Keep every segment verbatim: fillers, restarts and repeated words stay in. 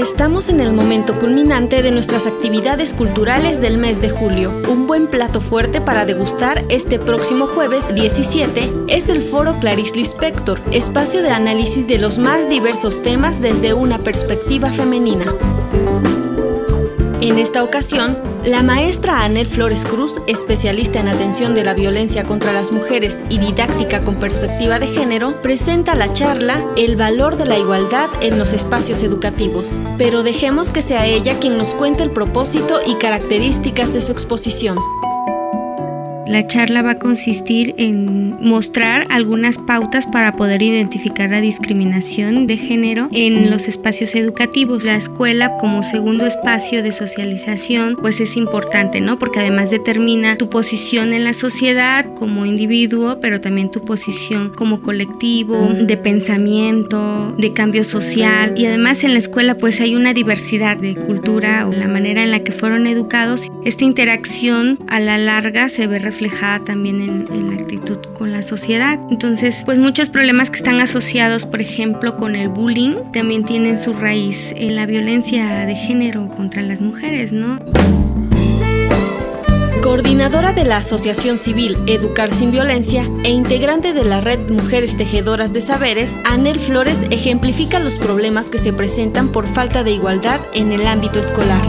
Estamos en el momento culminante de nuestras actividades culturales del mes de julio. Un buen plato fuerte para degustar este próximo jueves diecisiete es el Foro Clarice Lispector, espacio de análisis de los más diversos temas desde una perspectiva femenina. En esta ocasión, la maestra Anel Flores Cruz, especialista en atención de la violencia contra las mujeres y didáctica con perspectiva de género, presenta la charla El valor de la igualdad en los espacios educativos. Pero dejemos que sea ella quien nos cuente el propósito y características de su exposición. La charla va a consistir en mostrar algunas pautas para poder identificar la discriminación de género en los espacios educativos. La escuela como segundo espacio de socialización pues es importante, ¿no? Porque además determina tu posición en la sociedad como individuo, pero también tu posición como colectivo, de pensamiento, de cambio social. Y además en la escuela pues hay una diversidad de cultura o la manera en la que fueron educados. Esta interacción a la larga se ve reflejada también en, en la actitud con la sociedad. Entonces, pues muchos problemas que están asociados, por ejemplo, con el bullying, también tienen su raíz en la violencia de género contra las mujeres, ¿no? Coordinadora de la Asociación Civil Educar Sin Violencia e integrante de la Red Mujeres Tejedoras de Saberes, Anel Flores ejemplifica los problemas que se presentan por falta de igualdad en el ámbito escolar.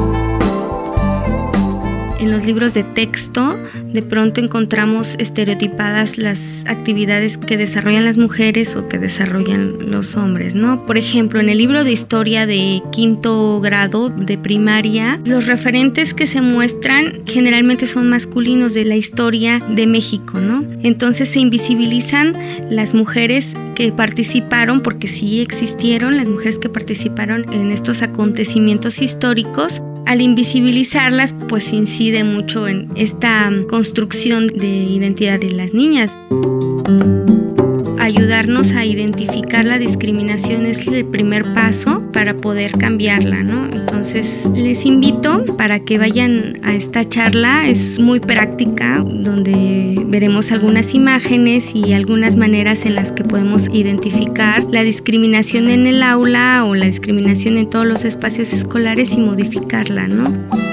En los libros de texto, de pronto encontramos estereotipadas las actividades que desarrollan las mujeres o que desarrollan los hombres, ¿no? Por ejemplo, en el libro de historia de quinto grado de primaria, los referentes que se muestran generalmente son masculinos de la historia de México, ¿no? Entonces se invisibilizan las mujeres que participaron, porque sí existieron las mujeres que participaron en estos acontecimientos históricos. Al invisibilizarlas, pues incide mucho en esta construcción de identidad de las niñas. Ayudarnos a identificar la discriminación es el primer paso para poder cambiarla, ¿no? Entonces, les invito para que vayan a esta charla. Es muy práctica, donde veremos algunas imágenes y algunas maneras en las que podemos identificar la discriminación en el aula o la discriminación en todos los espacios escolares y modificarla, ¿no?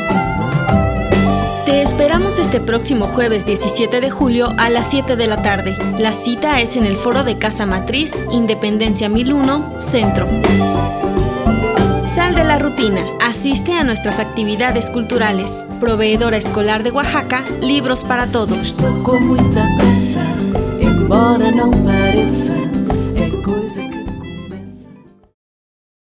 Te esperamos este próximo jueves diecisiete de julio a las siete de la tarde. La cita es en el Foro de Casa Matriz, Independencia mil uno, Centro. Sal de la rutina, asiste a nuestras actividades culturales. Proveedora escolar de Oaxaca, libros para todos. Estou com muita pressa, embora não pareça.